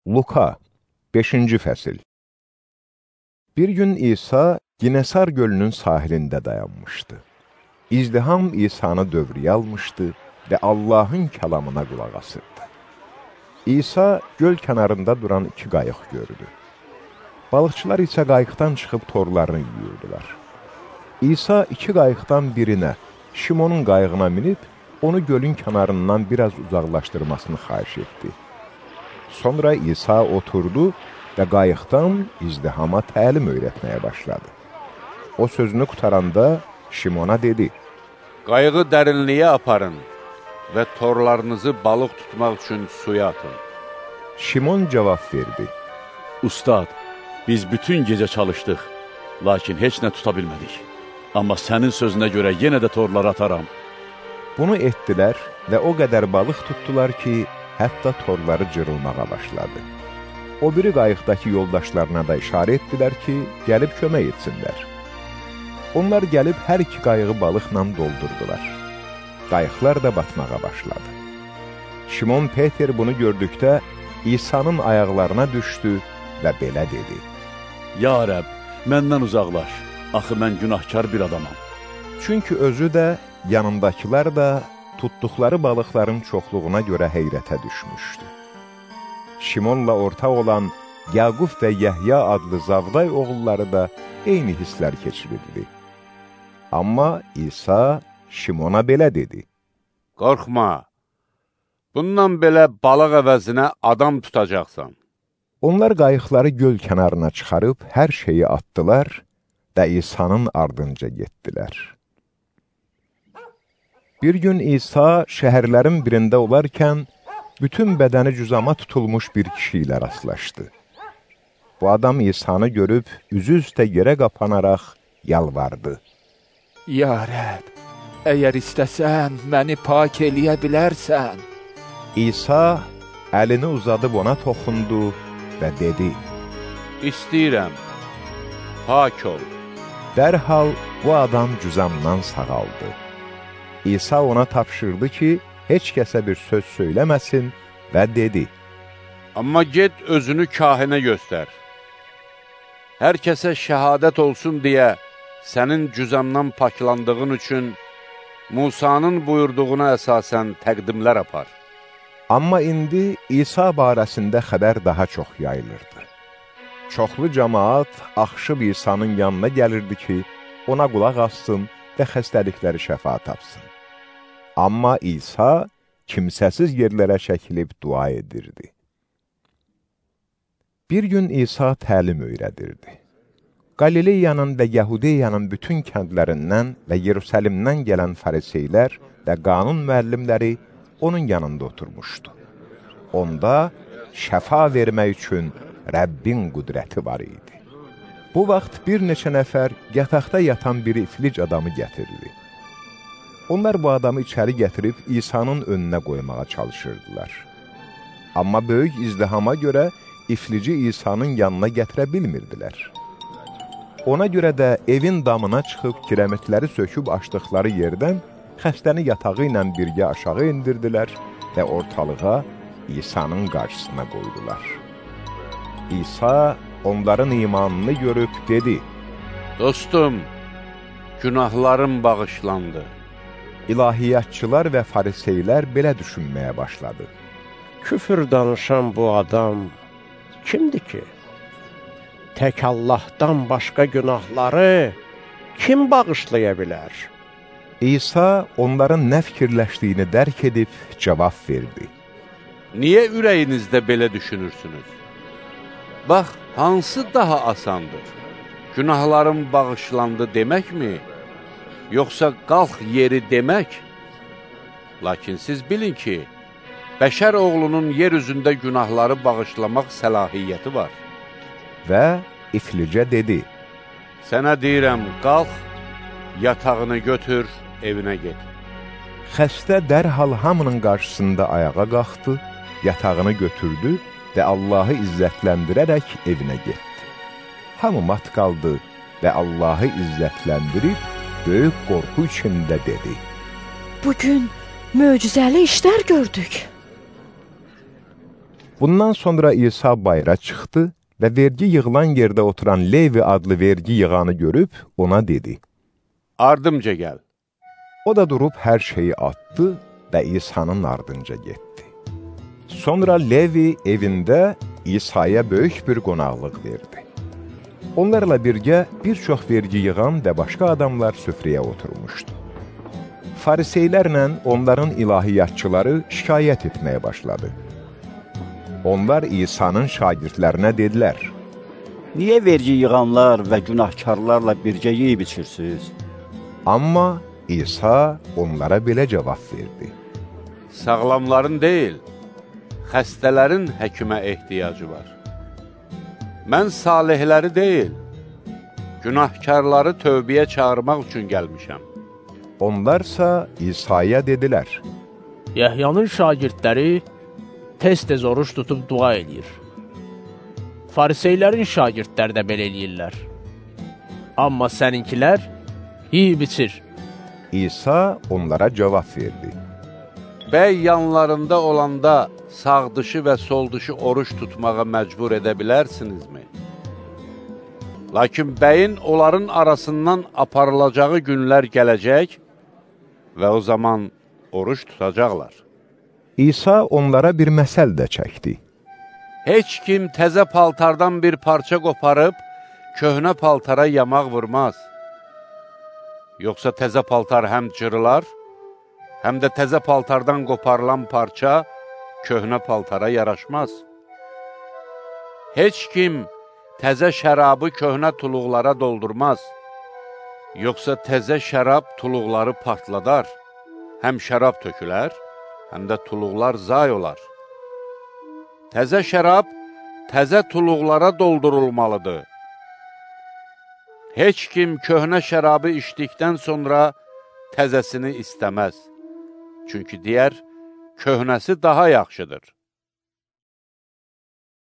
Luka 5-ci fəsil. Bir gün İsa Ginesar gölünün sahilində dayanmışdı. İzdiham İsa'nı dövrüyə almışdı və Allahın kəlamına qulaq asırdı. İsa göl kənarında duran 2 qayıq gördü. Balıqçılar isə qayıqdan çıxıb torlarını yuyurdular. İsa 2 qayıqdan birinə, Şimonun qayığına minib, onu gölün kənarından biraz uzaqlaşdırmasını xahiş etdi. Sonra İsa oturdu və qayıqdan izdihama təlim öyrətməyə başladı. O sözünü qutaranda Şimona dedi: "Qayığı dərinliyə aparın və torlarınızı balıq tutmaq üçün suya atın." Şimon cavab verdi: "Ustad, biz bütün gecə çalışdıq, lakin heç nə tuta bilmədik. Amma sənin sözünə görə yenə də torları ataram." Bunu etdilər və o qədər balıq tutdular ki, hətta torları cırılmağa başladı. O biri qayıqdakı yoldaşlarına da işarə etdilər ki, gəlib kömək etsinlər. Onlar gəlib hər 2 qayığı balıqla doldurdular. Qayıqlar da batmağa başladı. Şimon Peter bunu gördükdə İsa'nın ayaqlarına düşdü və belə dedi: "Ya Rəbb, məndən uzaqlaş, axı mən günahkar bir adamam." Çünki özü də, yanındakılar da tutduqları balıqların çoxluğuna görə heyrətə düşmüşdü. Şimonla ortaq olan Yaqub və Yəhya adlı Zavday oğulları da eyni hisslər keçirirdi. Amma İsa Şimona belə dedi: "Qorxma, bundan belə balıq əvəzinə adam tutacaqsan." Onlar qayıqları göl kənarına çıxarıb hər şeyi atdılar və İsa'nın ardınca getdilər. Bir gün İsa şəhərlərin birində olarkən, bütün bədəni cüzama tutulmuş bir kişi ilə rastlaşdı. Bu adam İsa'nı görüb, üzü üstə yerə qapanaraq yalvardı: "Ya Rəbb, əgər istəsən, məni pak eləyə bilərsən." İsa əlini uzadıb ona toxundu və dedi: "İstəyirəm, pak ol." Dərhal bu adam cüzamdan sağaldı. İsa ona tapşırdı ki, heç kəsə bir söz söyləməsin və dedi: "Amma get özünü kahinə göstər. Hər kəsə şəhadət olsun deyə sənin cüzamdan paklandığın üçün Musanın buyurduğuna əsasən təqdimlər apar." Amma indi İsa barəsində xəbər daha çox yayılırdı. Çoxlu cəmaat axışıb İsa'nın yanına gəlirdi ki, ona qulaq assın və xəstəlikləri şəfa tapsın. Amma İsa kimsəsiz yerlərə çəkilib dua edirdi. Bir gün İsa təlim öyrədirdi. Qalileyanın və Yahudiyanın bütün kəndlərindən və Yerusəlimdən gələn fariseylər və qanun müəllimləri onun yanında oturmuşdu. Onda şəfa vermək üçün Rəbbin qüdrəti var idi. Bu vaxt bir neçə nəfər yataqda yatan bir iflic adamı gətirdi. Onlar bu adamı içəri gətirib İsa'nın önünə qoymağa çalışırdılar. Amma böyük izdihama görə iflici İsa'nın yanına gətirə bilmirdilər. Ona görə də evin damına çıxıb kirəmitləri söküb açdıqları yerdən xəstəni yatağı ilə birgə aşağı indirdilər və ortalığa İsa'nın qarşısına qoydular. İsa onların imanını görüb dedi: "Dostum, günahlarım bağışlandı." İlahiyyatçılar və fariseylər belə düşünməyə başladı: "Küfür danışan bu adam kimdir ki? Tək Allahdan başqa günahları kim bağışlaya bilər?" İsa onların nə fikirləşdiyini dərk edib cavab verdi: "Niyə ürəyinizdə belə düşünürsünüz? Bax, hansı daha asandır? Günahlarım bağışlandı deməkmi? Yoxsa qalx yeri demək? Lakin siz bilin ki, bəşər oğlunun yer üzündə günahları bağışlamaq səlahiyyəti var." Və iflicə dedi: "Sənə deyirəm, qalx, yatağını götür, evinə get." Xəstə dərhal hamının qarşısında ayağa qalxdı, yatağını götürdü və Allahı izzətləndirərək evinə getdi. Hamı mat qaldı və Allahı izzətləndirib, böyük qorxu içində dedi: "Bugün möcüzəli işlər gördük." Bundan sonra İsa bayıra çıxdı və vergi yığılan yerdə oturan Levi adlı vergi yığanı görüb ona dedi: Ardımca gəl. O da durub hər şeyi atdı və İsa'nın ardınca getdi. Sonra Levi evində İsa'ya böyük bir qonaqlıq verdi. Onlarla birgə bir çox vergi yığan və başqa adamlar süfrəyə oturmuşdu. Fariseylərlə onların ilahiyyatçıları şikayət etməyə başladı. Onlar İsa'nın şagirdlərinə dedilər: Niyə vergi yığanlar və günahkarlarla birgə yeyib içirsiniz? Amma İsa onlara belə cavab verdi: Sağlamların deyil, xəstələrin həkimə ehtiyacı var. Mən salihləri deyil, günahkarları tövbəyə çağırmaq üçün gəlmişəm. Onlarsa İsa'ya dedilər: Yəhyanın şagirdləri tez-tez oruç tutub dua edir. Fariseylərin şagirdləri də belə eləyirlər. Amma səninkilər yeyib içir. İsa onlara cavab verdi: Bəy yanlarında olanda sağ dışı və sol dışı oruç tutmağa məcbur edə bilərsinizmi? Lakin bəyin onların arasından aparılacağı günlər gələcək və o zaman oruç tutacaqlar. İsa onlara bir məsəl də çəkdi. Heç kim təzə paltardan bir parça qoparıb, köhnə paltara yamaq vurmaz. Yoxsa təzə paltar həm cırılar, həm də təzə paltardan qoparılan parça köhnə paltara yaraşmaz. Heç kim təzə şərabı köhnə tuluqlara doldurmaz. Yoxsa təzə şərab tuluqları partladar. Həm şərab tökülər, həm də tuluqlar zay olar. Təzə şərab təzə tuluqlara doldurulmalıdır. Heç kim köhnə şərabı içdikdən sonra təzəsini istəməz. Çünki deyər, köhnəsi daha yaxşıdır.